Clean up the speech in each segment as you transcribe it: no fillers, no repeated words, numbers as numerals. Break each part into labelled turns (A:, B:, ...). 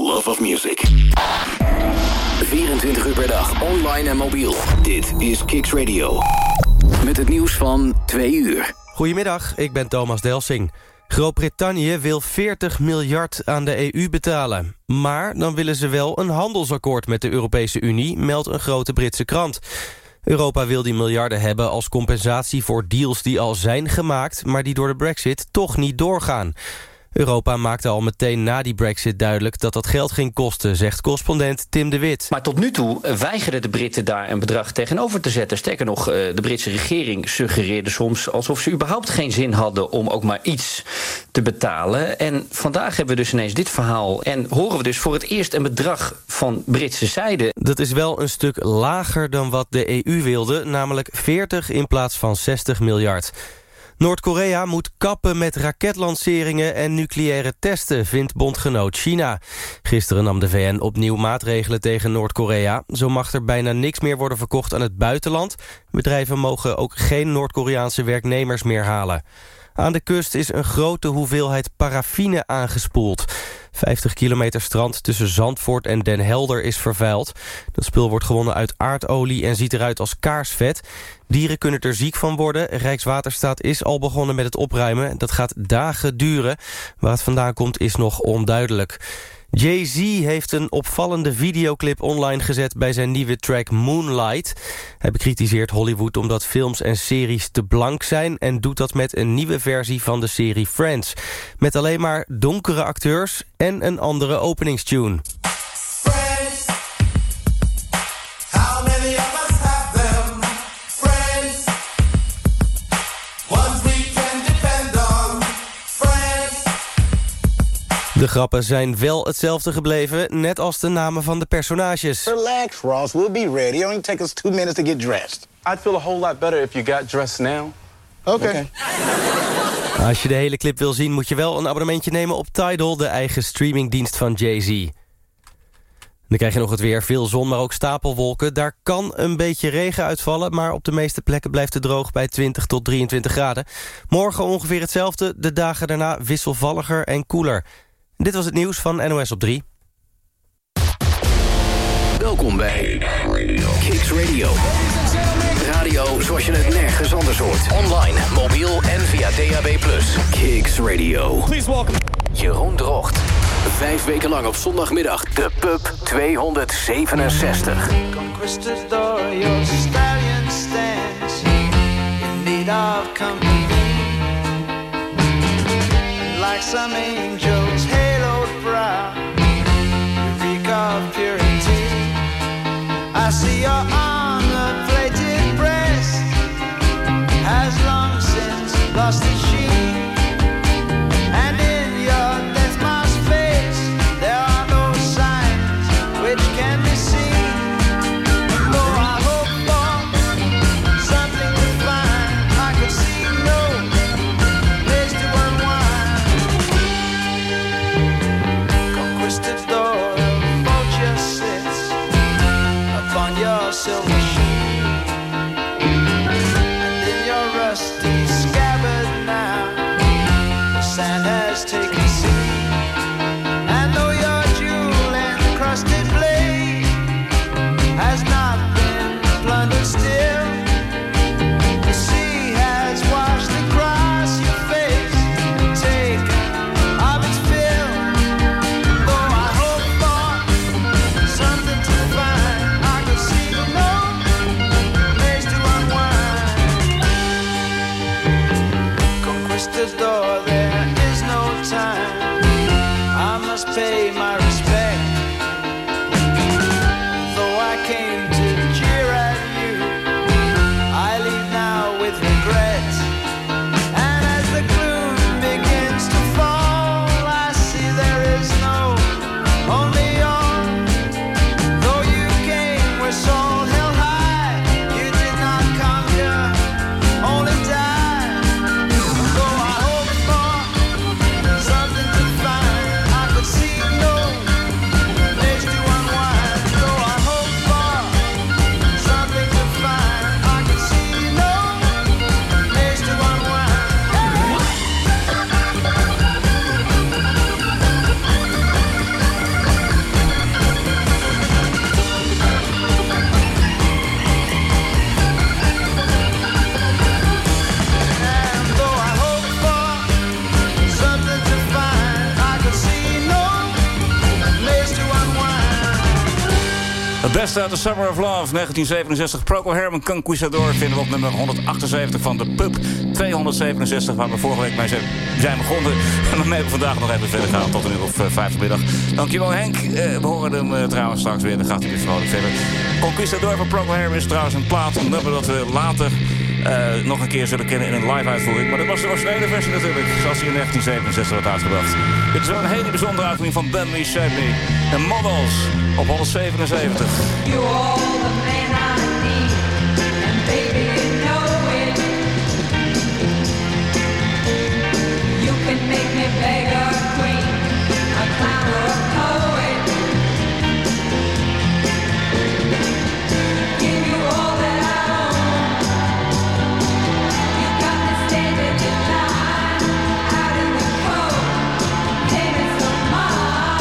A: love of music. 24 uur per dag, online en mobiel. Dit is Kicks Radio. Met het nieuws van 2 uur.
B: Goedemiddag, ik ben Thomas Delsing. Groot-Brittannië wil 40 miljard aan de EU betalen. Maar dan willen ze wel een handelsakkoord met de Europese Unie, meldt een grote Britse krant. Europa wil die miljarden hebben als compensatie voor deals die al zijn gemaakt, maar die door de Brexit toch niet doorgaan. Europa maakte al meteen na die Brexit duidelijk dat dat geld ging kosten, zegt correspondent Tim de Wit.
C: Maar tot nu toe weigerden de Britten daar een bedrag tegenover te zetten. Sterker nog, de Britse regering suggereerde soms alsof ze überhaupt geen zin hadden om ook maar iets te betalen. En vandaag hebben we dus ineens dit verhaal en horen we dus voor het eerst een bedrag van Britse zijde.
B: Dat is wel een stuk lager dan wat de EU wilde, namelijk 40 in plaats van 60 miljard. Noord-Korea moet kappen met raketlanceringen en nucleaire testen, vindt bondgenoot China. Gisteren nam de VN opnieuw maatregelen tegen Noord-Korea. Zo mag er bijna niks meer worden verkocht aan het buitenland. Bedrijven mogen ook geen Noord-Koreaanse werknemers meer halen. Aan de kust is een grote hoeveelheid paraffine aangespoeld. 50 kilometer strand tussen Zandvoort en Den Helder is vervuild. Dat spul wordt gewonnen uit aardolie en ziet eruit als kaarsvet. Dieren kunnen er ziek van worden. Rijkswaterstaat is al begonnen met het opruimen. Dat gaat dagen duren. Waar het vandaan komt is nog onduidelijk. Jay-Z heeft een opvallende videoclip online gezet bij zijn nieuwe track Moonlight. Hij bekritiseert Hollywood omdat films en series te blank zijn en doet dat met een nieuwe versie van de serie Friends. Met alleen maar donkere acteurs en een andere openingstune. De grappen zijn wel hetzelfde gebleven, net als de namen van de personages.
D: Relax, Ross. We'll be ready. Only take us 2 minutes to get dressed.
E: I'd feel a whole lot better if you got dressed now.
D: Okay.
B: Als je de hele clip wil zien, moet je wel een abonnementje nemen op Tidal, de eigen streamingdienst van Jay-Z. Dan krijg je nog het weer, veel zon, maar ook stapelwolken. Daar kan een beetje regen uitvallen, maar op de meeste plekken blijft het droog bij 20 tot 23 graden. Morgen ongeveer hetzelfde, de dagen daarna wisselvalliger en koeler. Dit was het nieuws van NOS op 3.
A: Welkom bij Kicks Radio. Radio zoals je het nergens anders hoort. Online, mobiel en via DAB+. Kicks Radio.
F: Please welcome
A: Jeroen Drocht. 5 weken lang op zondagmiddag de Pub 267.
G: Conquistador, your stallion stands in need of company. Like some angels haloed brow, you reek of purity. I see your armor-plated breast has long since lost its sheen, and in your death-masked face there are no signs which can be seen. Though I hope for something to find, I could see no place to unwind. Conquistador, vulture sits upon your silver sheet, and in your rusty scabbard now the sand has taken seat. And though your jewel-encrusted blade has not been plundered still, the sea has washed across your face and taken of its fill. Though I hope for something to find, I could see no place to unwind. Conquistador, there is no time. I must pay my respect. Though I came to jeer at you, I leave now with regret. And as the gloom begins to fall, I see there is no only all. Though you came with soul held high, you did not come here, only die. Though I hope for something to find, I could see no
F: Het beste uit de Summer of Love, 1967. Procol Harum, Conquistador, vinden we op nummer 178 van de Pub. 267, waar we vorige week mee zijn begonnen. En dan hebben we vandaag nog even verder gaan tot een uur of 5 vanmiddag. Dankjewel Henk. We horen hem trouwens straks weer, dan gaat hij weer vrolijk verder. Conquistador van Procol Harum is trouwens een plaat, een nummer dat we later nog een keer zullen kennen in een live uitvoering. Maar dat was de originele versie natuurlijk, zoals hij in 1967 werd uitgebracht. Dit is wel een hele bijzondere uitvoering van Ben Me, Shape Me. De Models op 177.
H: You are the man I need, and baby you know it. You can make me beg or queen, a clown or a poet. Give you all that I own. You got me standing in line, out in the cold, paying so much.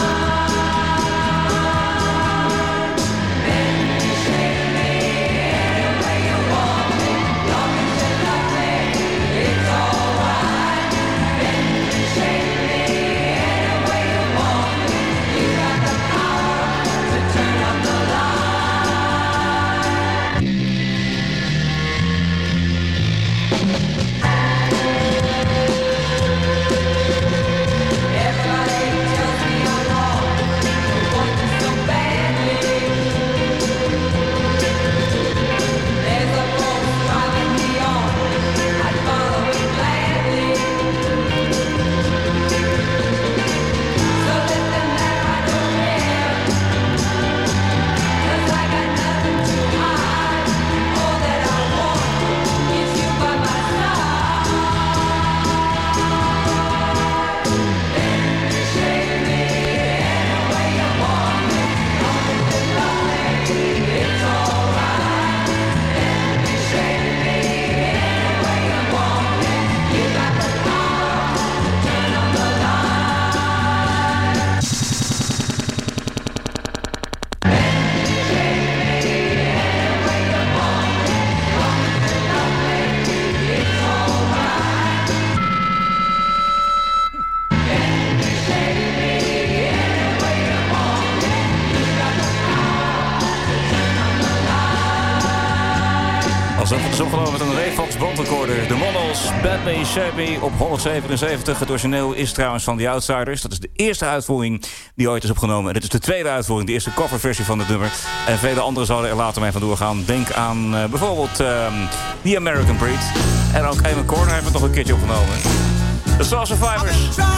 F: Opgenomen met een Ray Fox bandrecorder. De Models, Bad Me, Shape Me op 177. Het origineel is trouwens van The Outsiders. Dat is de eerste uitvoering die ooit is opgenomen. En dit is de tweede uitvoering, de eerste coverversie van het nummer. En vele anderen zouden er later mee vandoor gaan. Denk aan bijvoorbeeld The American Breed. En ook Amy Corner heeft het nog een keertje opgenomen. The Soul Survivors.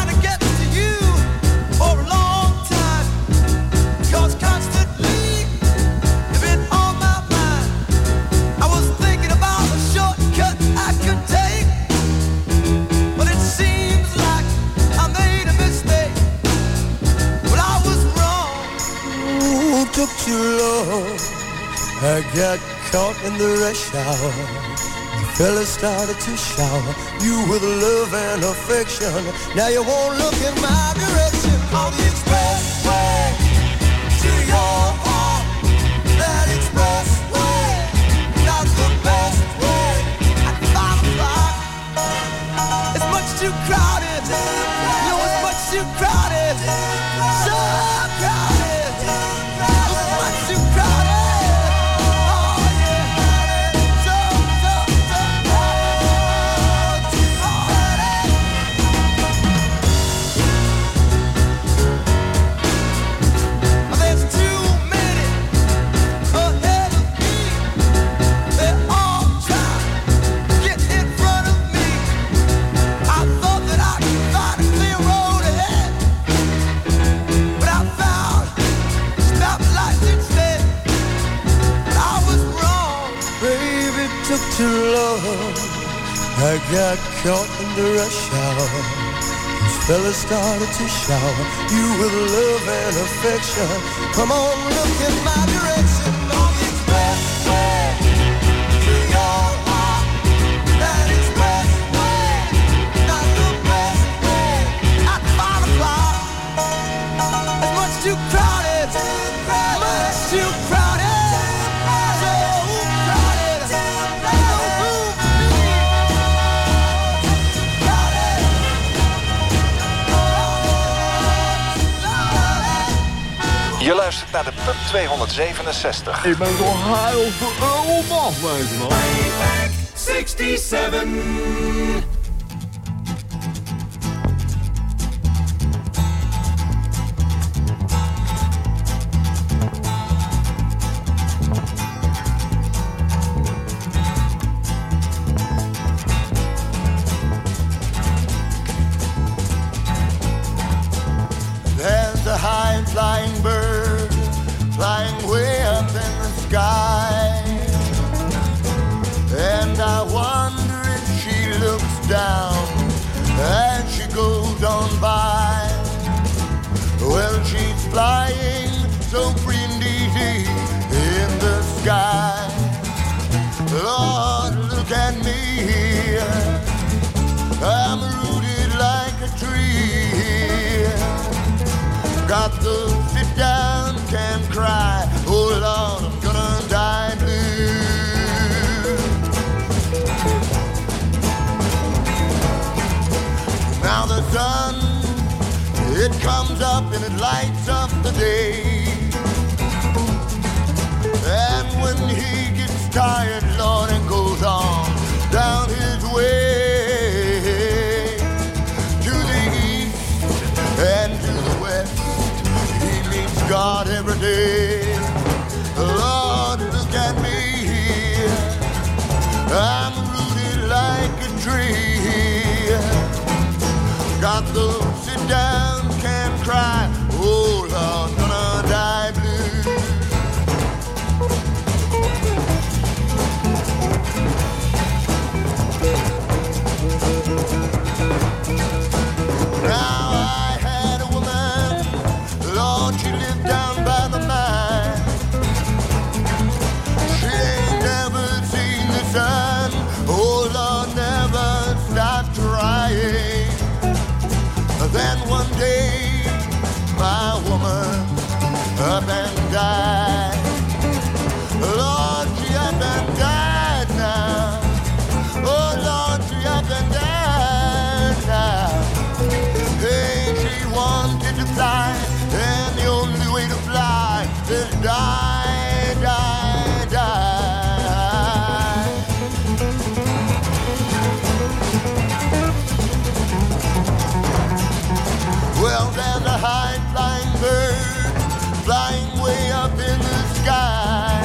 I: Took too long. I got caught in the rush hour. The fellas started to shower you with love and affection. Now you won't look in my direction. On the expressway to your heart. That expressway, not the best way. At 5 o'clock, it's much too crowded. You know it's much too crowded. So crowded. Too long, I got caught in the rush hour. These fellas started to shower you with love and affection. Come on, look in my direction. On the expressway to your heart. That expressway, not the best way. At 5 o'clock, it's much too crowded. Much too crowded.
J: Je luistert naar de Pub 267.
K: Ik ben toch heel veel af, weet je wel.
H: Playback 67.
I: There's a high flying bird flying way up in the sky, and I wonder if she looks down as she goes on by. Well, she's flying so free and easy in the sky. Lord, look at me here. I'm rooted like a tree. Got to sit down, can't cry. Oh Lord, I'm gonna die blue. Now the sun, it comes up and it lights up the day. And when he gets tired, Lord, and goes on down his way to the east and to the west, he meets God every day. Lord, look at me here. I'm rooted like a tree. Got to sit down, can't cry. Oh Lord, gonna die blue. Now I had a woman, Lord, she lived down by the mine. She ain't never seen the sun. Oh Lord, never stopped trying. Then one day, my woman up and died. Lord, she up and died now. Oh Lord, she up and died now. Hey, she wanted to fly, and the only way to fly is die, die, die. Well, there's a high flying bird flying way up in the sky,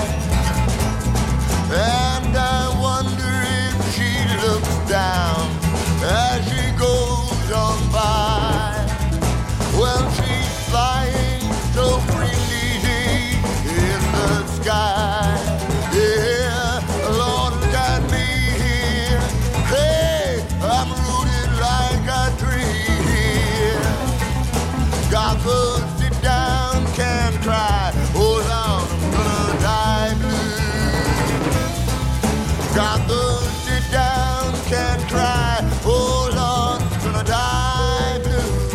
I: and I wonder if she looks down as she goes on by. Well, she's flying so free and easy in the sky. Yeah, Lord, look at me here. Hey, I'm rooted like a tree. Got to sit down, can't cry. Oh Lord, I'm gonna die blue. Got to sit down, can't cry. Oh Lord, I'm gonna die blue.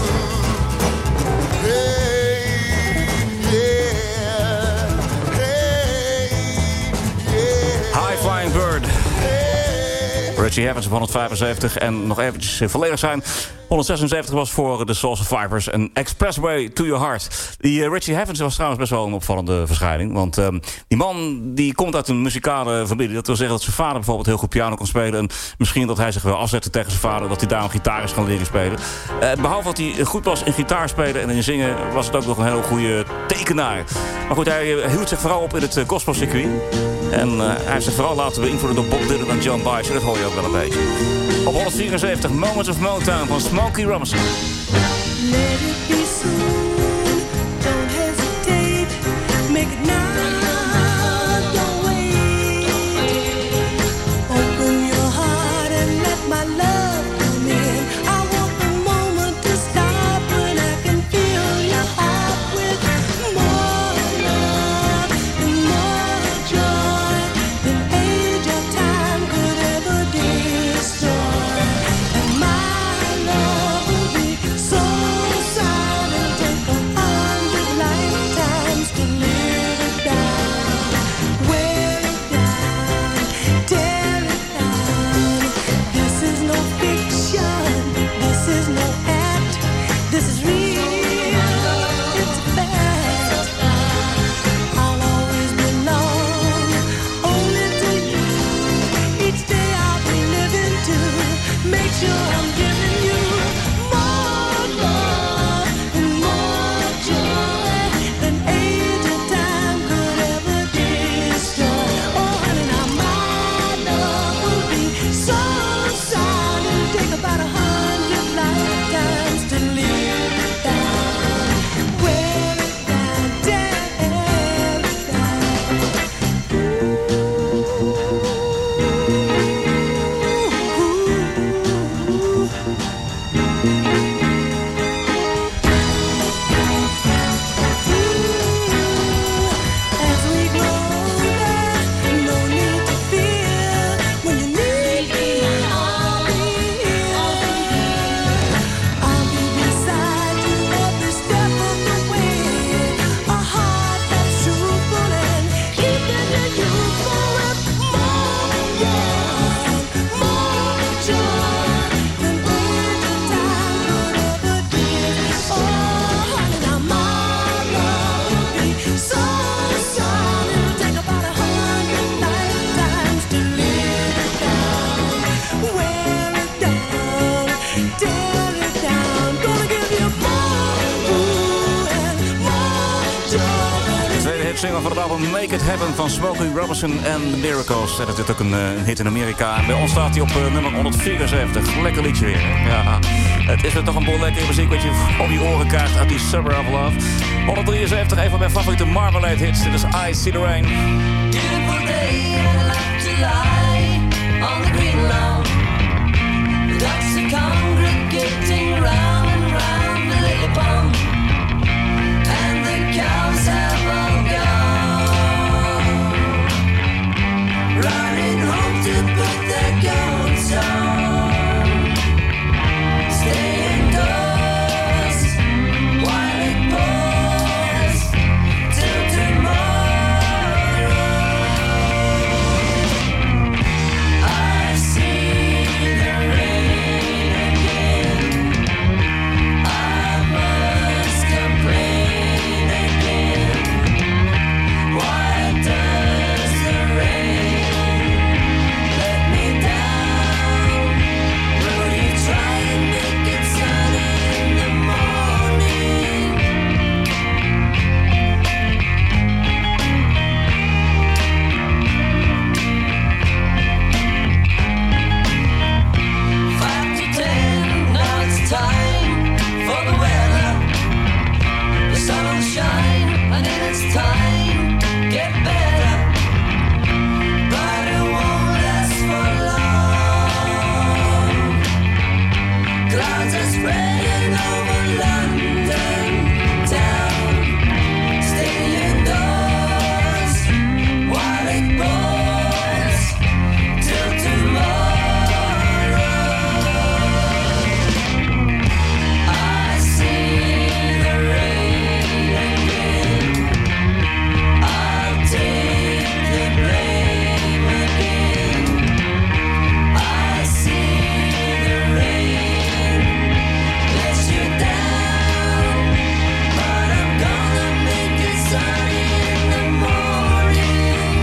I: Hey, yeah, hey, yeah.
F: High Flying Bird. Richie Havens op 175 en nog eventjes volledig zijn. 176 was voor de Soul Survivors en Expressway to Your Heart. Die Richie Havens was trouwens best wel een opvallende verschijning. Want die man die komt uit een muzikale familie. Dat wil zeggen dat zijn vader bijvoorbeeld heel goed piano kon spelen. En misschien dat hij zich wel afzette tegen zijn vader. Dat hij daarom gitaar is gaan leren spelen. Behalve dat hij goed was in gitaar spelen en in zingen, was het ook nog een heel goede tekenaar. Maar goed, hij hield zich vooral op in het gospelcircuit. En hij heeft zich vooral laten beïnvloeden door Bob Dylan en John Baez. Dat hoor je ook wel een beetje. Op 174, Moments of Motown van Smokey Robinson.
H: Let it be soon. Don't hesitate. Make it now. Don't wait. Open your heart and let my love come in. I want the moment to stop when I can feel your heart with more love and more joy than age or time could ever destroy. And my love will be
F: single van het album Make It Happen van Smokey Robinson en The Miracles. Dat is ook een hit in Amerika. En bij ons staat hij op nummer 174. Lekker liedje weer. Ja, het is weer toch een boel lekkere muziek wat je op je oren krijgt uit die Summer of Love. 173, een van mijn favoriete Marmalade hits. Dit is I See The Rain.
H: Beautiful day and I like to lie on the green lawn. The ducks are congregating round and round the lily pond, and the cows have all gone, running home to put their coats on. Stay indoors while it pours till tomorrow. I see the rain again. I must complain again. Why does the rain let me down? Will you try and make it sunny in the morning? Five to 10, now it's time for the weather. The sun will shine and in its time get better, but it won't last for long. Clouds are spreading over London town. Stay indoors while it pours till tomorrow. I see the rain again. I'll take the blame again. I see the rain lets you down, but I'm gonna make it sunny in the morning.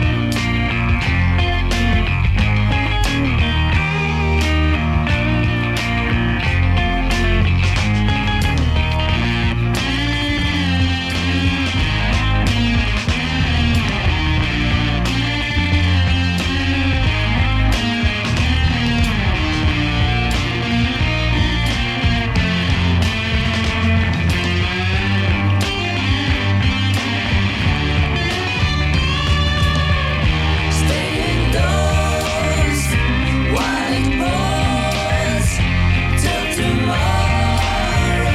H: Stay indoors while it pours till tomorrow.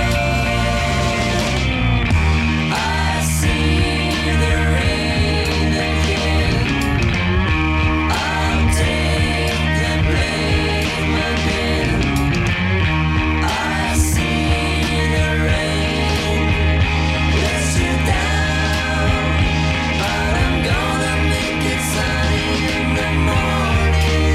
H: I see the rain again. I'll take the blame again. I see the rain lets you down, but I'm gonna make it sunny in the morning.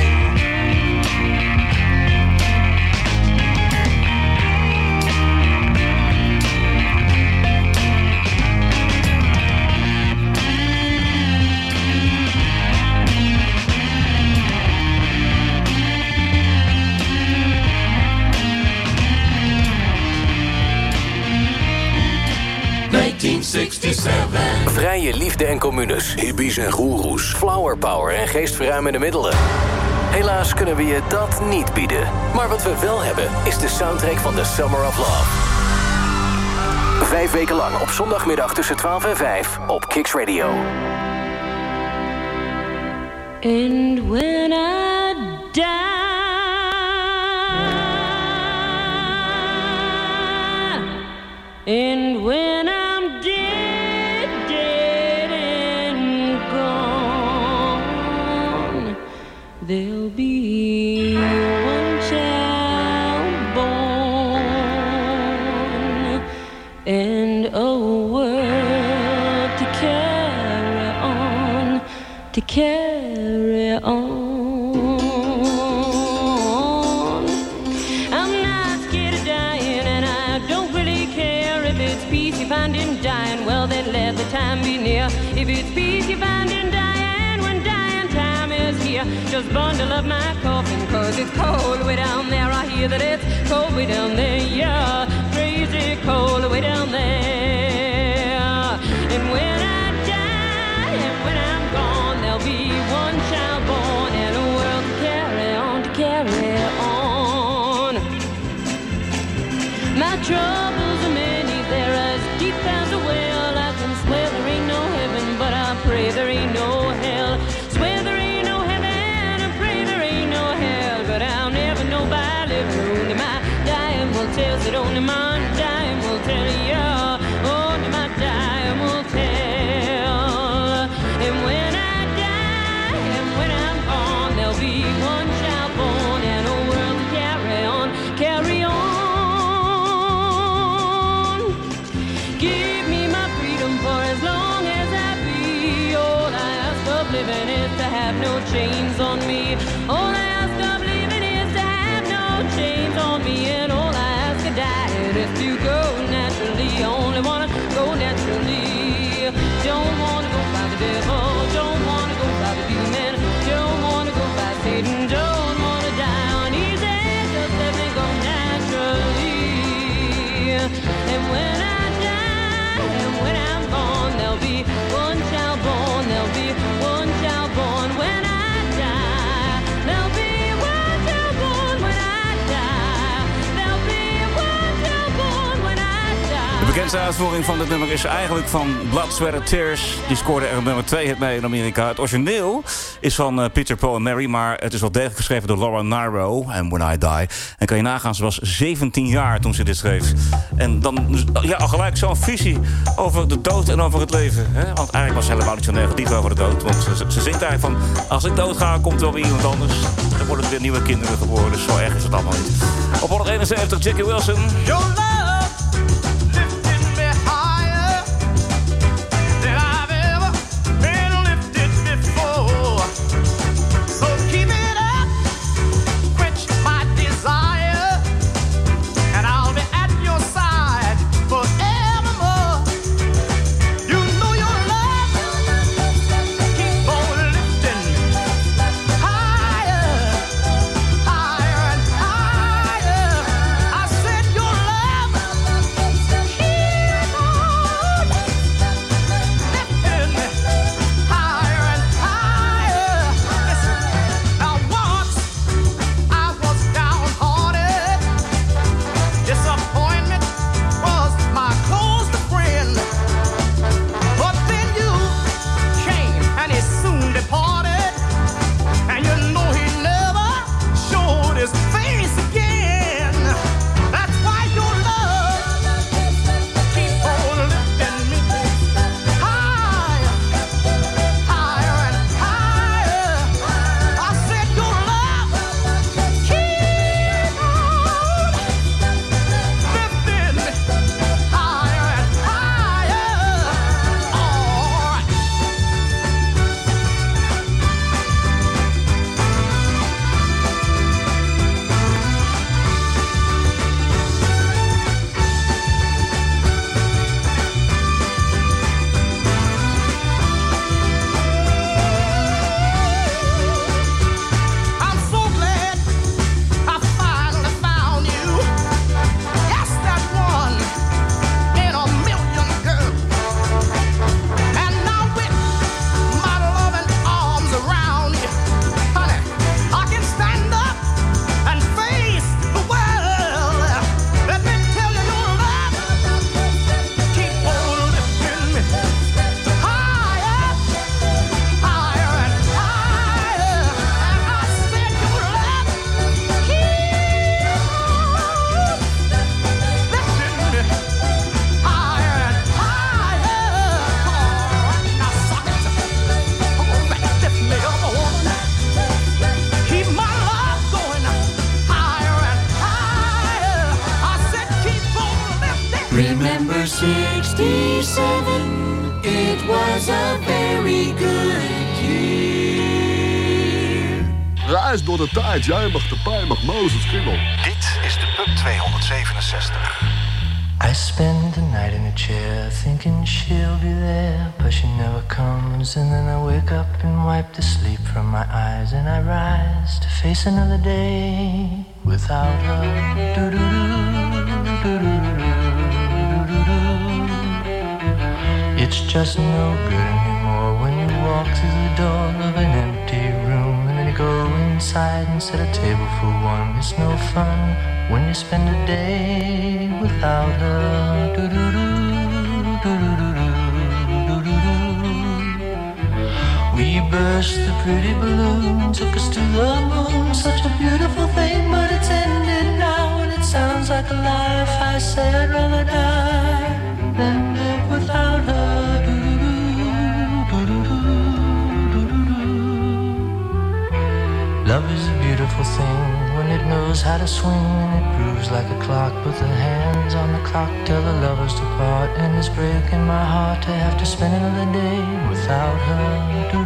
A: Vrije liefde en communes. Hippies en goeroes. Flower power en geestverruimende middelen. Helaas kunnen we je dat niet bieden. Maar wat we wel hebben is de soundtrack van The Summer of Love. 5 weken lang op zondagmiddag tussen 12 en 5 op Kicks Radio.
H: And when I die, and when I'm dead, dead and gone, there'll be one child born and a world to carry on, to carry on. I'm not scared of dying, and I don't really care if it's peace you find in dying. Well, then let the time be near. If it's peace you find in dying, when dying time is here, just bundle up my coffin, 'cause it's cold way down there. I hear that it's cold way down there, yeah, crazy cold way down there. And when I my time will tell you. Only my time will tell. And when I die and when I'm gone, there'll be one child born and a world to carry on, carry on. Give me my freedom for as long as I be. All I ask of living is to have no chains on me. All I ask of living is to have no chains on me. And all I ask of dying is to go naturally. I only wanna go naturally. Don't wanna go by the devil. Don't wanna go by the demon. Don't wanna go by Satan. Don't wanna die on easy. Just let me go naturally. And when I die and when I'm gone, there'll be one child born. There'll be one child born when I die. There'll be one child born when I die. There'll be one child born when I die.
F: De bekendste uitvoering van dit nummer is eigenlijk van Blood, Sweat and Tears. Die scoorde er nummer 2 hit mee in Amerika. Het origineel is van Peter, Paul en Mary, maar het is wel degelijk geschreven door Laura Nyro. En When I Die. En kan je nagaan, ze was 17 jaar toen ze dit schreef. En dan ja, al gelijk zo'n visie over de dood en over het leven. Hè? Want eigenlijk was ze helemaal niet zo negatief over de dood. Want ze zingt eigenlijk van, als ik dood ga, komt er wel weer iemand anders. Dan worden er weer nieuwe kinderen geboren. Dus zo erg is het allemaal niet. Op 171, Jackie Wilson.
G: Your love lifted me higher than I've ever been lifted before. So keep it up, quench my desire, and I'll be at your side forevermore. You know your love keep on lifting higher, higher and higher. I said your love keep on lifting higher and higher. Listen, now once I was downhearted. Disappointment was my closest friend. But then you came and he soon departed. And you know he never showed his face again. That's why your love keep on lifting me higher, higher and higher. I said your love keep on lifting me higher and higher. All right. I'm so glad I finally found you. Yes, that one in a million, girl. And now with my loving arms around you, honey, I can stand up and face the world. Let me tell you, your love keep on lifting me higher, higher and higher. And I said your love keep on lifting me higher and higher. Now suck it, come on back, lift me up, woman. Keep my love going higher and higher. I said keep on lifting.
H: Remember 67, it was a very good year.
K: Reis door de tijd, jij mag de pijn, mag Mozes kriebel.
J: Dit is de Pub 267.
L: I spend the night in a chair thinking she'll be there, but she never comes. And then I wake up and wipe the sleep from my eyes, and I rise to face another day without her. It's just no good anymore when you walk through the door of an empty room and then you go inside and set a table for one. It's no fun when you spend a day without her. We burst the pretty balloon, took us to the moon, such a beautiful thing, but it's ended now and it sounds like a life. I say I'd rather die than live without her. Love is a beautiful thing when it knows how to swing, and it grooves like a clock. Put the hands on the clock till the lovers depart, and it's breaking my heart to have to spend another day without her.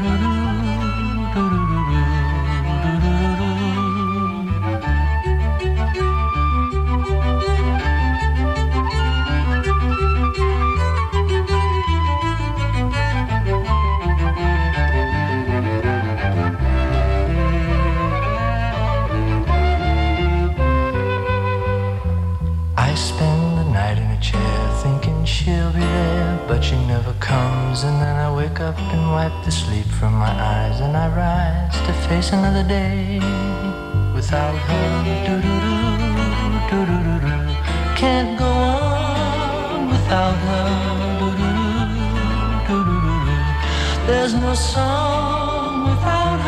L: She'll be there, but she never comes. And then I wake up and wipe the sleep from my eyes, and I rise to face another day without her. Do-do-do, can't go on without her. Do-do-do, there's no song without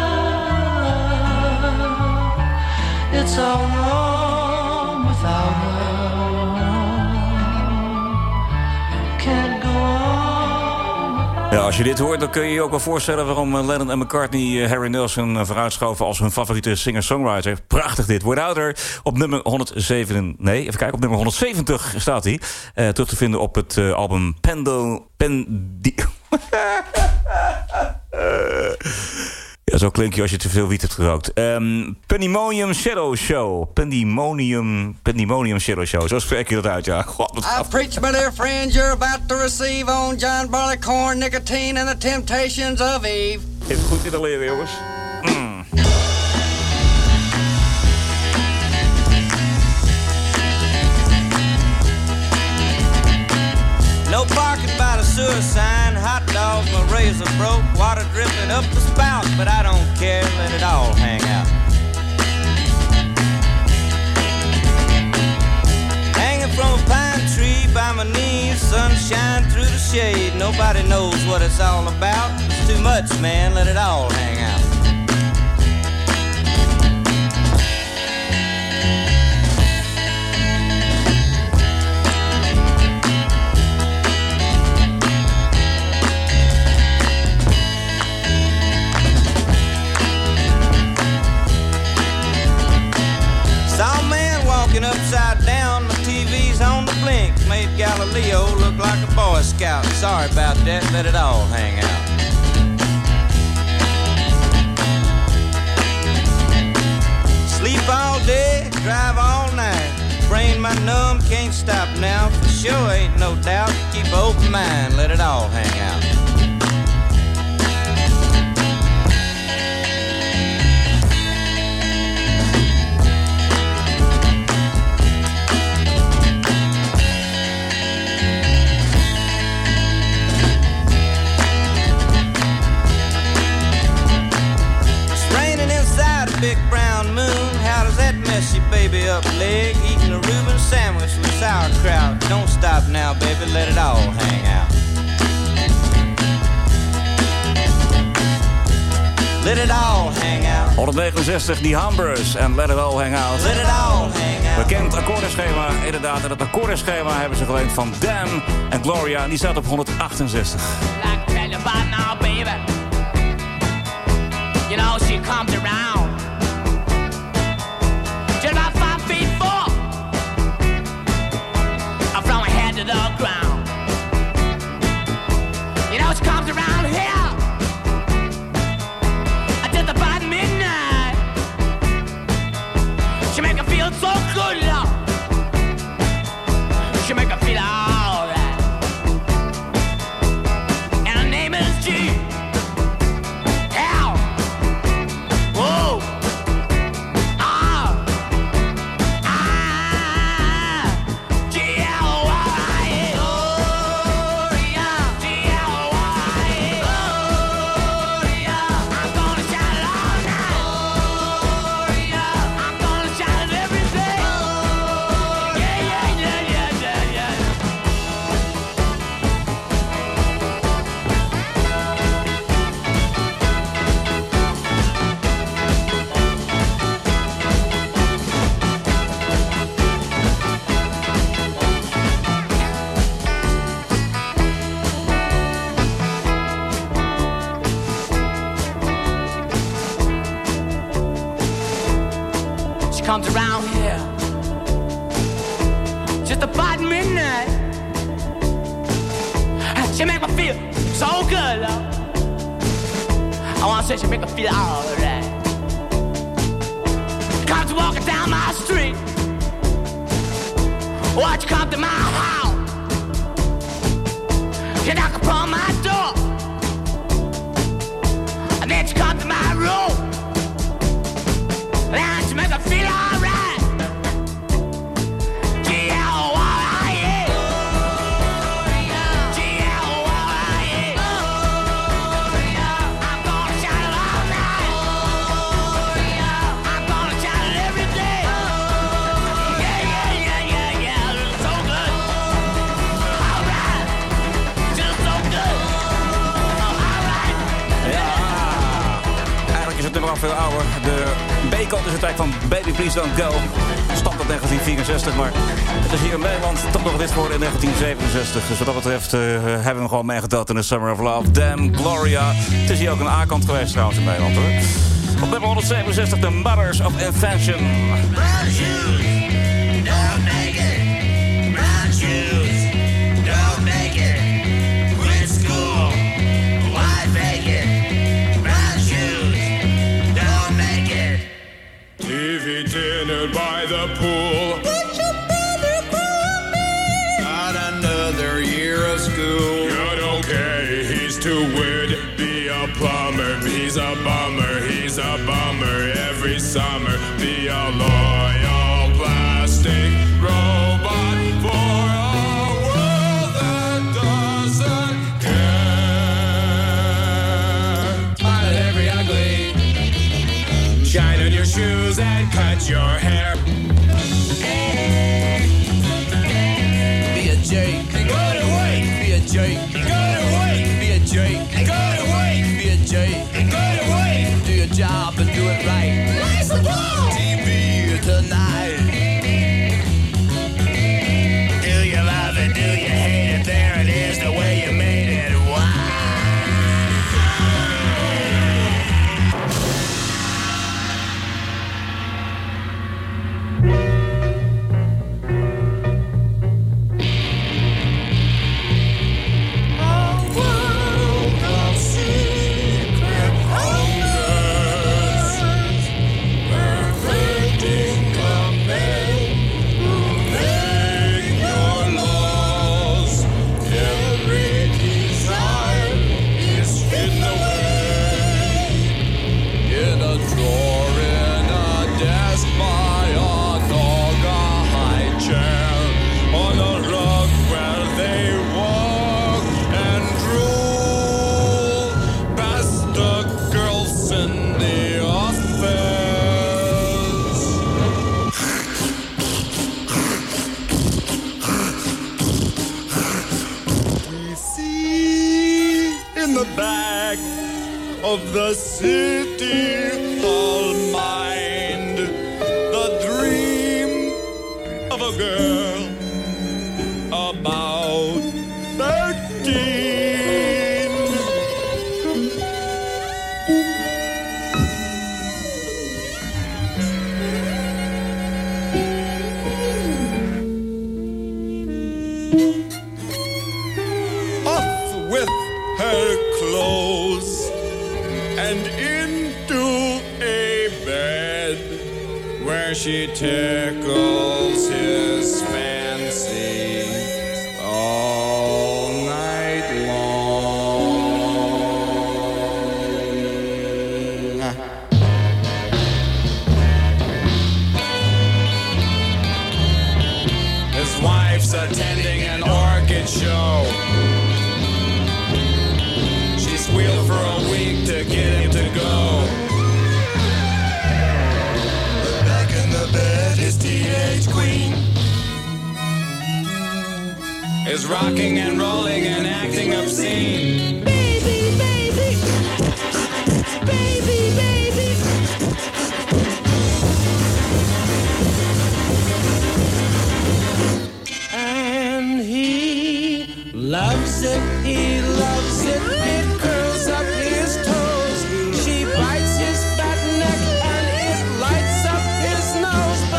L: her. It's all wrong without her.
F: Ja, als je dit hoort, dan kun je je ook wel voorstellen waarom Lennon en McCartney Harry Nilsson vooruitschoven als hun favoriete singer-songwriter. Prachtig dit. Without Her op nummer 170 staat hij. Terug te vinden op het album Ja, zo klink je als je te veel wiet hebt gerookt. Pandemonium Shadow Show. Pandemonium Shadow Show. Zo spreek je dat uit, ja. God,
M: I preach, my dear friends, you're about to receive on John Barleycorn, nicotine and the temptations of Eve.
F: Je hebt goed in te leren, jongens.
M: No parking by the sewer sign, hot dogs, my razor broke, water dripping up the spout, but I don't care, let it all hang out. Hanging from a pine tree by my knees, sunshine through the shade, nobody knows what it's all about, it's too much, man, let it all hang out. Upside down, my TV's on the blink. Made Galileo look like a Boy Scout. Sorry about that, let it all hang out. Sleep all day, drive all night. Brain my numb, can't stop now. For sure ain't no doubt, keep an open mind, let it all hang out. Big brown moon, how does that mess your baby up leg? Eating a Reuben sandwich with sauerkraut. Don't stop now, baby, let it all hang out. Let it all hang out.
F: 169, die Humbers en Let It All Hang Out.
M: Let it all hang out.
F: Bekend akkoordenschema, inderdaad. En dat akkoordenschema hebben ze geleend van Dan en Gloria. En die staat op 168.
N: Like tell you about now, baby. You know, she comes around. Just about 5'4", from her head to the ground. You know, she comes around here just about midnight. She make her feel so good, love. She make her feel alright. And her name is G. L. Whoa. comes around here just about midnight. She make me feel so good, love. I wanna say she make me feel alright. Comes walking down my street. Watch you come to my house. You knock upon my door. And then you come to my room. And you make me feel alright. G-L-Y-A. G-L-Y-A. I'm gonna shout it all night. I'm gonna shout it every day. Yeah, it's so good. Alright, just so good. Alright.
F: Ja, eigenlijk is het nummer al veel ouder. De B-kant is het tijd van Baby Please Don't Go. Stamt uit 1964, maar het is hier in Nederland toch nog dit geworden in 1967. Dus wat dat betreft hebben we hem gewoon meegeteld in The Summer of Love. Damn Gloria. Het is hier ook een A-kant geweest trouwens in Nederland hoor. Op nummer 167, The Mothers of Invention.
N: Brown shoes, don't make it. Brown shoes, don't make it. Quit school, why fake it? Brown shoes, don't make it.
O: TV dinner by the pool.
N: But you better call me.
O: Got another year of school. Good, okay, he's too weird. Be a plumber, he's a bummer. He's a bummer every summer. Be a loyal plastic robot for a world that doesn't care. Smile at every ugly. Shine on your shoes and cut your hair. Be a Jake. Go to work. Be a Jake. Go to work. Be a Jake. Go to work. Be a Jake. Go to work. Do your job and do it right. Raise the ball. TV tonight. Do you love it? Do you hate it? There it is, the way you made it. Wow. Of the city hall mind, the dream of a girl about 13. Off with her clothes and into a bed where she tickles his fancy all night long. His wife's attending an orchid show. She squealed for a week to get him to go. Back in the bed, his teenage queen is rocking and rolling and acting obscene.
H: Baby, baby, baby, baby. And he loves it, he loves it. It curls up his toes. She bites his fat neck and it lights up his nose.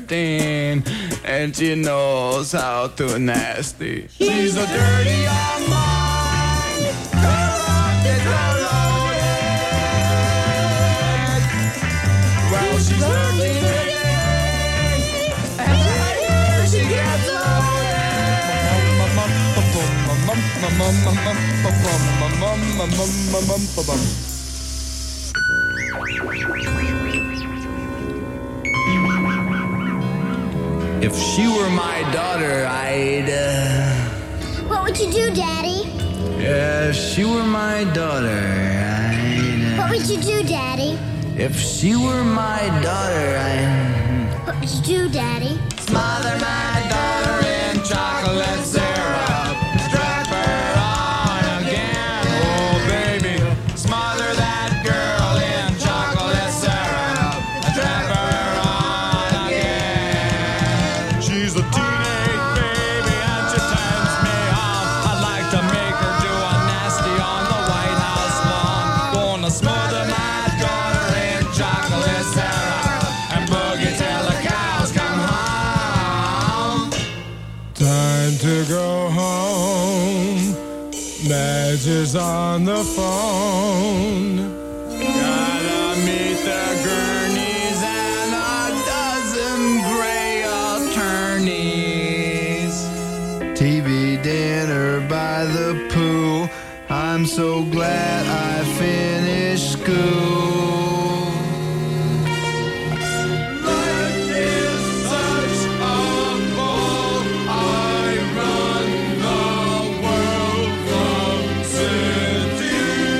P: 13, and she knows how to nasty. She's a dirty young mind, corrupted, loaded. Well, she's 13, and I hear she gets loaded. If she were my daughter, I'd...
Q: What would you do, Daddy?
P: If she were my daughter, I'd...
Q: What would you do, Daddy?
P: If she were my daughter, I'd...
Q: What would you do, Daddy?
P: Smother my daughter in chocolate syrup. Strap her on again. Oh, baby. Smother that girl in chocolate syrup. Strap her on again. She's a teenage baby and she turns me on. I'd like to make her do a nasty on the White House lawn. Gonna smother my daughter in chocolate syrup and boogie till the cows come home. Time to go home. Madge is on the phone. Gotta meet the gurneys and a dozen gray attorneys. TV dinner by the pool. I'm so glad I finished school. Life is such a ball. I run the world from city.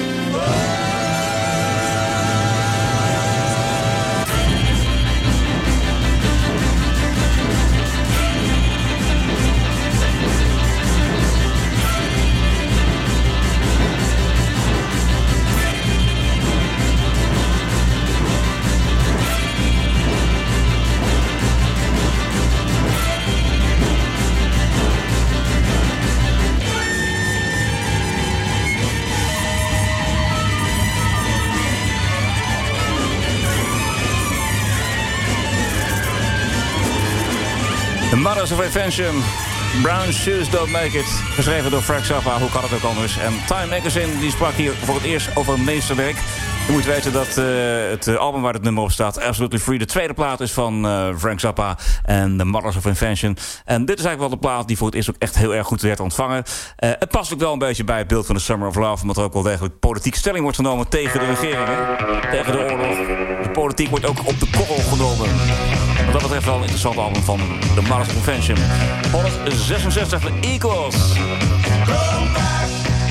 F: The Mothers of Invention. Brown Shoes Don't Make It. Geschreven door Frank Zappa, hoe kan het ook anders. En Time Magazine die sprak hier voor het eerst over een meesterwerk. Je moet weten dat het album waar het nummer op staat, Absolutely Free, de tweede plaat is van Frank Zappa en The Mothers of Invention. En dit is eigenlijk wel de plaat die voor het eerst ook echt heel erg goed werd ontvangen. Het past ook wel een beetje bij het beeld van de Summer of Love, omdat er ook wel degelijk politiek stelling wordt genomen tegen de regeringen, tegen de oorlog. De politiek wordt ook op de korrel genomen. Wat dat betreft wel een interessant album van The Mothers of Invention. 166, de Eagles.
P: Come back.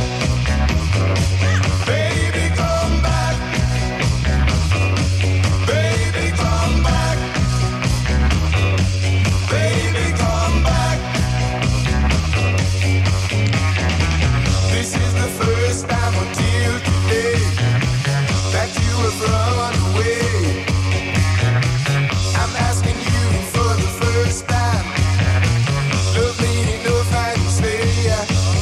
P: Baby, come back. Baby, come back. Baby, come back. This is the first time until today that you have run away. I'm asking you for the first time. Love me enough and stay.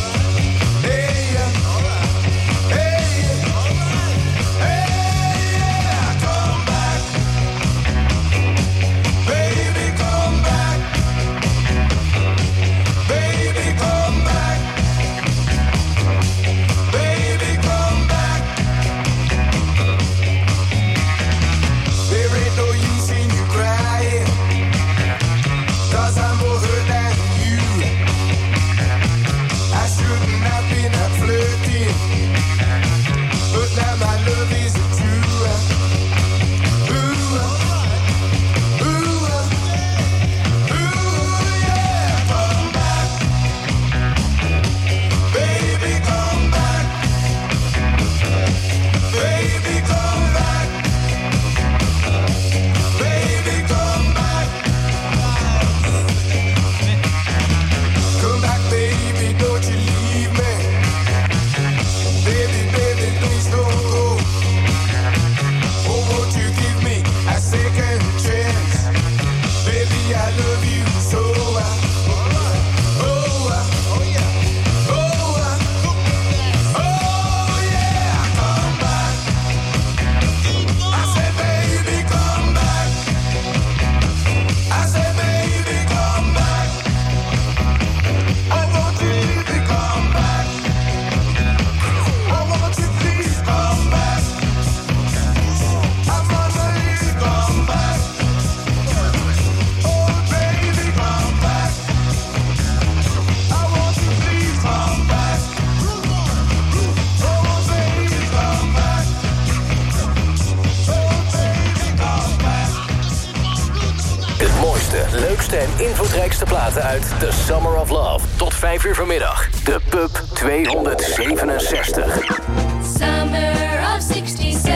A: invloedrijkste platen uit The Summer of Love. Tot 5 uur vanmiddag. De Pub 267.
H: Summer of 67.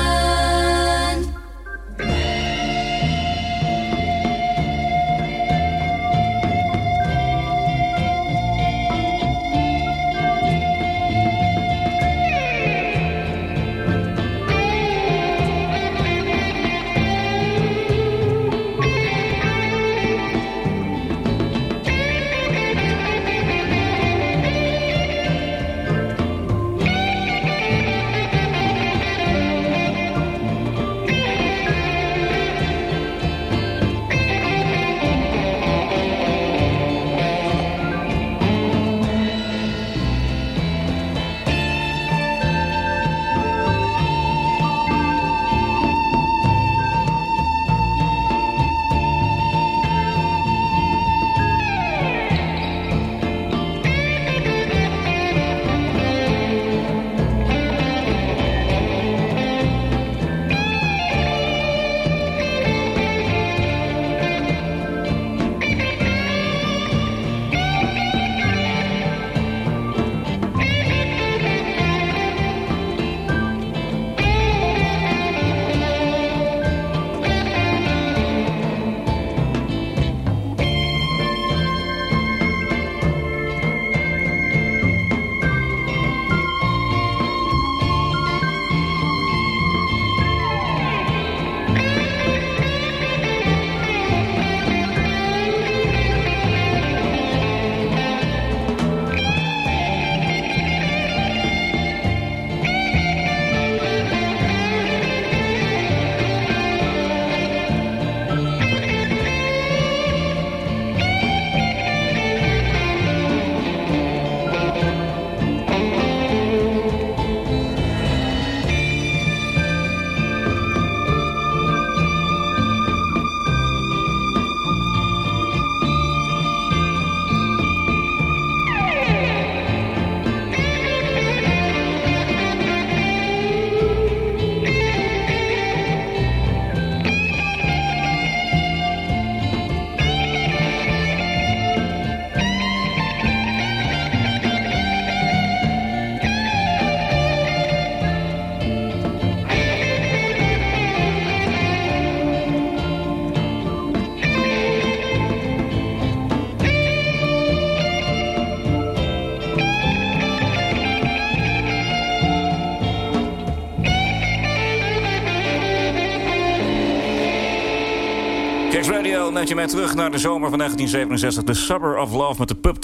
F: Radio neemt je mee terug naar de zomer van 1967. De Summer of Love met de Pub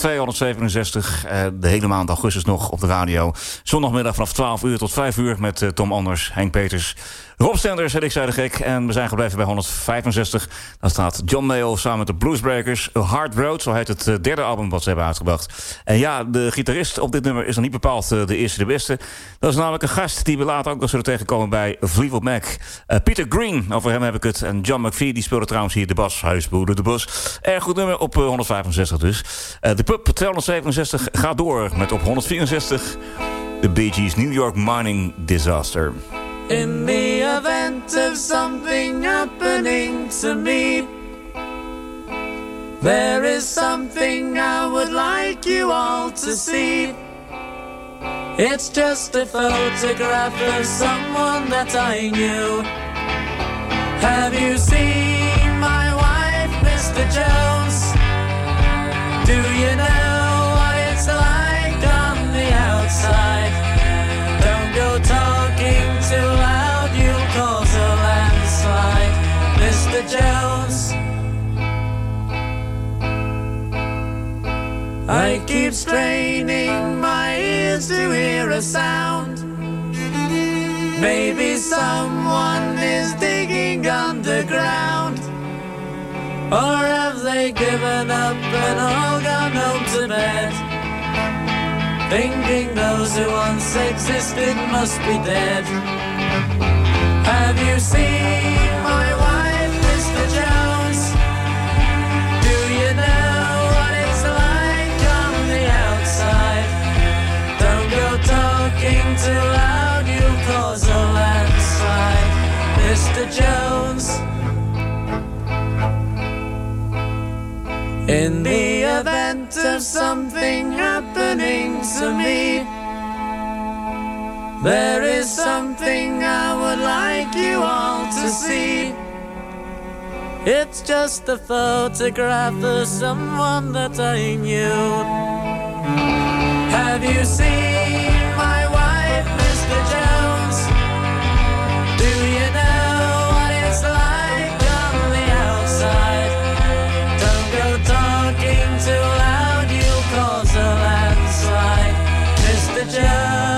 F: 267. De hele maand augustus nog op de radio. Zondagmiddag vanaf 12 uur tot 5 uur met Tom Anders, Henk Peters, Rob Stenders en ik zei de gek. En we zijn gebleven bij 165. Daar staat John Mayall samen met de Bluesbreakers. A Hard Road, zo heet het derde album wat ze hebben uitgebracht. En ja, de gitarist op dit nummer is nog niet bepaald de eerste de beste. Dat is namelijk een gast die we later ook nog zullen tegenkomen bij Fleetwood Mac. Peter Green, over hem heb ik het. En John McVie, die speelde trouwens hier de bas. Huisboer de bas. Erg goed nummer op 165 dus. De Pub 267 gaat door met op 164... de Bee Gees New York Mining Disaster.
P: In the event of something happening to me, there is something I would like you all to see. It's just a photograph of someone that I knew. Have you seen my wife, Mr. Jones? Do you know what it's like on the outside? Don't go talking too loud, you'll cause a landslide, Mr. Jones. I keep straining my ears to hear a sound. Maybe someone is digging underground. Or have they given up and all gone home to bed? Thinking those who once existed must be dead. Have you seen my wife, Mr. Jones? Do you know what it's like on the outside? Don't go talking too loud, you'll cause a landslide, Mr. Jones.
N: In the event of something happening to me, there is something I would like you all to see. It's just a photograph of someone that I knew. Have you seen my wife, Mr. Jones? Do you know what it's like on the outside? Don't go talking too loud, you'll cause a landslide, Mr. Jones.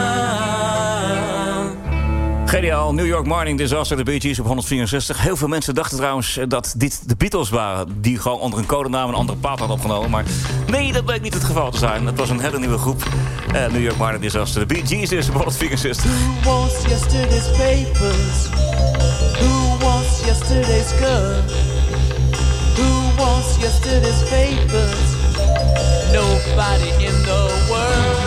F: Geniaal, New York Morning Disaster, de Bee Gees op 164. Heel veel mensen dachten trouwens dat dit de Beatles waren, die gewoon onder een codenaam een andere plaat hadden opgenomen. Maar nee, dat bleek niet het geval te zijn. Het was een hele nieuwe groep. New York Morning Disaster, de Bee Gees is op 164.
N: Who wants yesterday's papers? Who wants yesterday's girl? Who wants yesterday's papers? Nobody in the world.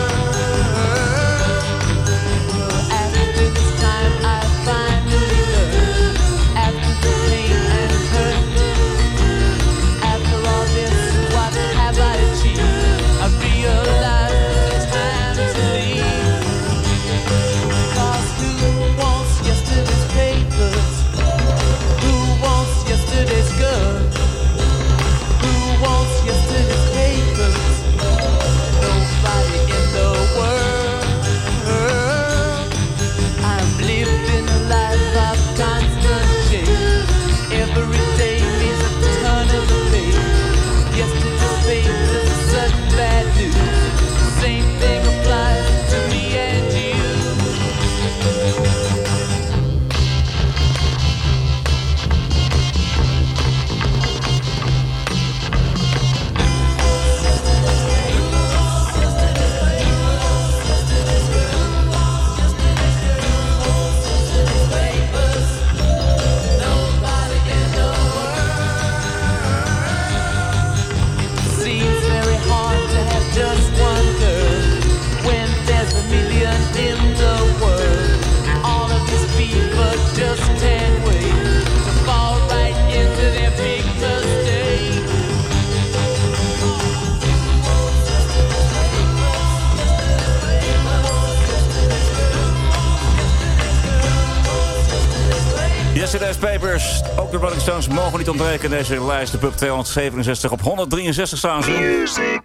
F: Yesterday's Papers, ook de Rolling Stones mogen niet ontbreken in deze lijst. De Pub 267 op 163 staan ze.
P: Music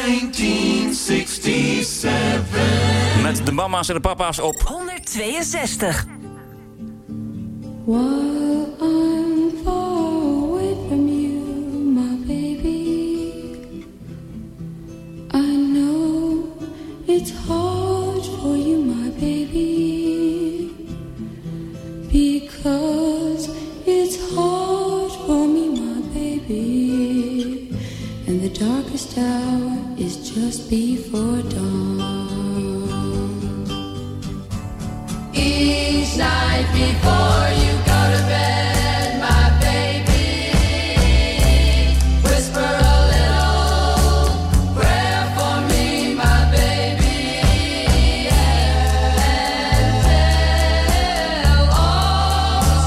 P: 1967.
F: Met de mama's en de papa's op
R: 162.
H: While I'm far away from you, my baby, I know it's hard for you, my baby, because it's hard for me, my baby, and the darkest hour is just before dawn. Each night before you go to bed, my baby, whisper a little prayer for me, my baby, and tell all the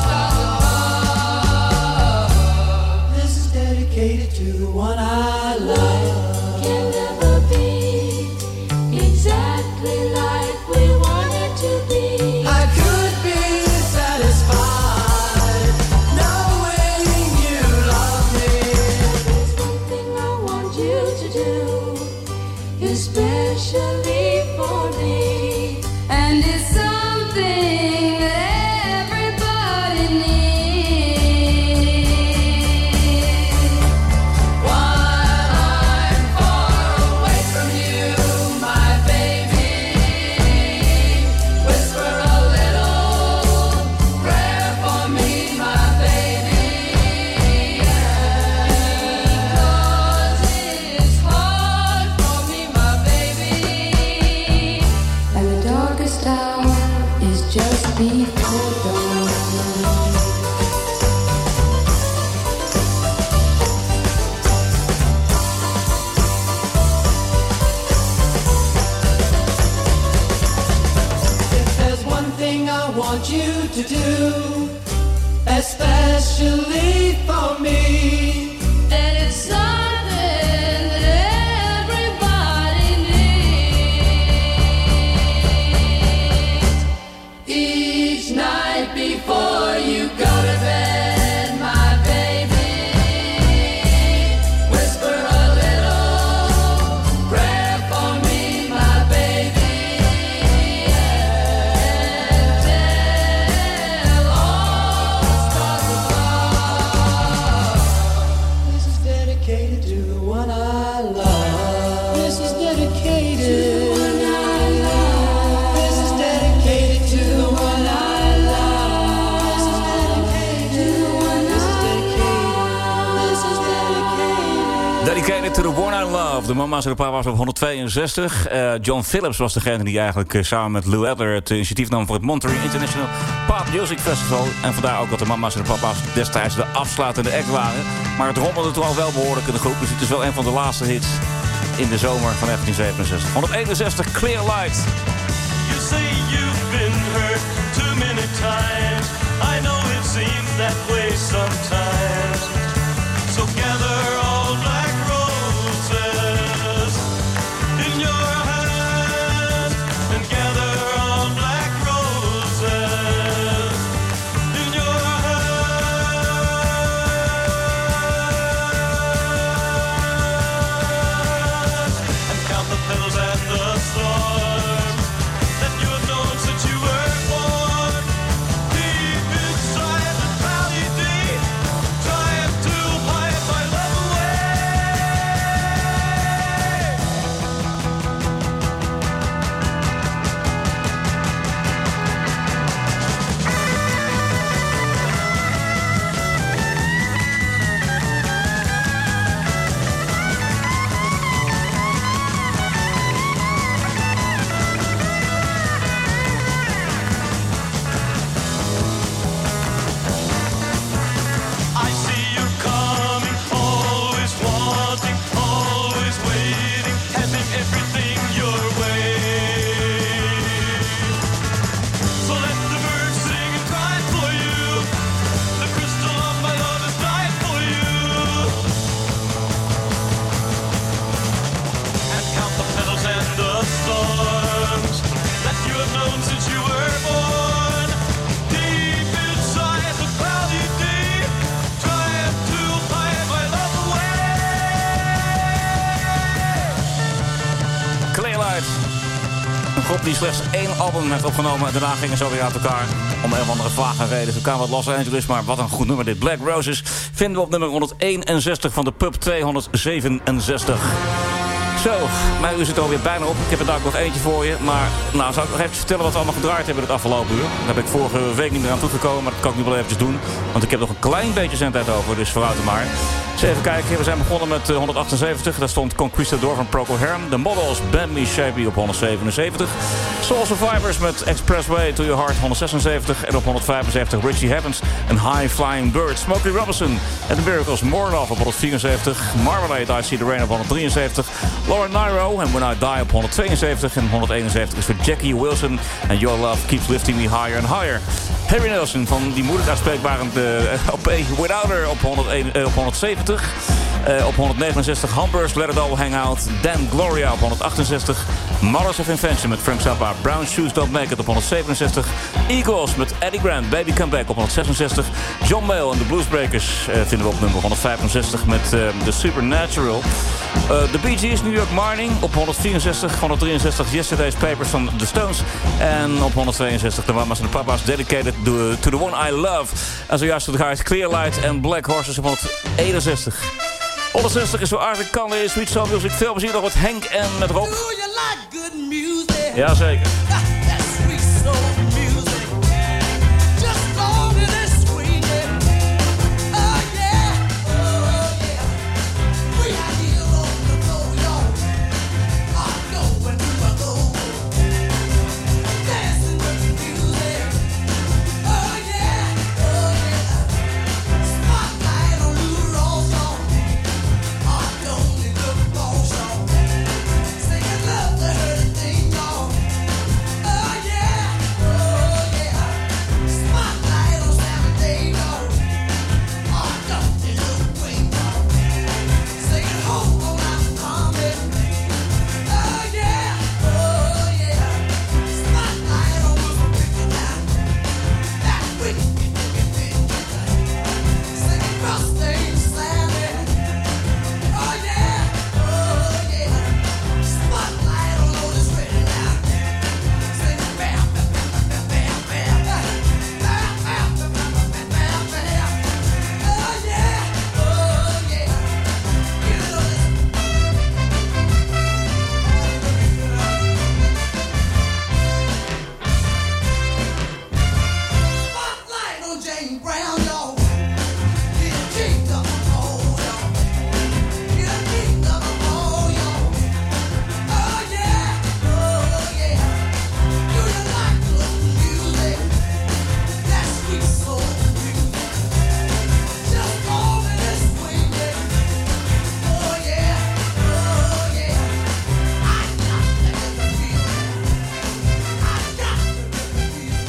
H: stars above. This is dedicated to the one I love. Can never be exactly like we want it to be. Especially for me, and it's something that everybody needs. While I'm far away from you, my baby, whisper a little prayer for me, my baby, because it's hard for me, my baby, and the darkest hour is just before dawn. If there's one thing I want you to do, especially for me, then it's something
F: Dedicated to the one I love. De mama's en de papa's op 162. John Phillips was degene die eigenlijk samen met Lou Adler het initiatief nam voor het Monterey International Pop Music Festival. En vandaar ook dat de mama's en de papa's destijds de afsluitende act waren. Maar het rommelde toen al wel behoorlijk in de groep. Dus het is wel een van de laatste hits in de zomer van 1967. 161, Clear Light.
R: You say you've been hurt too many times. I know it seems that way sometimes. So gather all black roses in your hand, and gather all black roses in your hand, and count the petals and the storms that you have known since you were born. Deep inside the valley deep, trying to hide my love away. I see you're coming, always wanting, always waiting, having everything your way. So let the birds sing and cry for you. The crystal of my love has died for you. And count the petals and the storms that you have known since you were born. Deep inside the cloudy deep, trying to hide my love away.
F: Clear Light. Een groep die slechts 1 album heeft opgenomen. En daarna gingen ze alweer uit elkaar. Om een of andere vage reden. Ze kwamen uit Los Angeles, maar wat een goed nummer dit. Black Roses vinden we op nummer 161 van de Pub 267. Zo, mijn uur zit er alweer bijna op. Ik heb er daar nog eentje voor je. Maar nou, zal ik nog even vertellen wat we allemaal gedraaid hebben het afgelopen uur. Daar ben ik vorige week niet meer aan toegekomen, maar dat kan ik nu wel eventjes doen. Want ik heb nog een klein beetje zendtijd over, dus vooruit er maar. Dus even kijken, we zijn begonnen met 178. Daar stond Conquistador van Procol Harum. The Models, Bend Me Shapey op 177. Soul Survivors met Expressway to Your Heart 176. En op 175 Richie Havens en High Flying Bird. Smokey Robinson en The Miracles, More Love op 174. Marmalade, I See the Rain op 173. Lauren Nairo en When I Die op 172. En 171 is voor Jackie Wilson. En Your Love Keeps Lifting Me Higher and Higher. Harry Nilsson van die moeilijk uitspreekbare LP Without Her op 170. Op 169 Hamburg's Let It All Hang Out. Dan Gloria op 168. Mothers of Invention met Frank Zappa. Brown Shoes Don't Make It op 167. Eagles met Eddie Grant. Baby Come Back op 166. John Mayall en de Bluesbreakers vinden we op nummer 165 met The Supernatural. The Bee Gees, New York Mining op 164. 163 Yesterday's Papers van The Stones. En op 162 de Mamas en de Papa's Dedicated to the One I Love. En zojuist het Clear Light en Black Horses op 161. 160 is zo aardig kan is Sweet Soul Music. Veel plezier nog met Henk en met Rob.
H: Do you like good music?
F: Jazeker.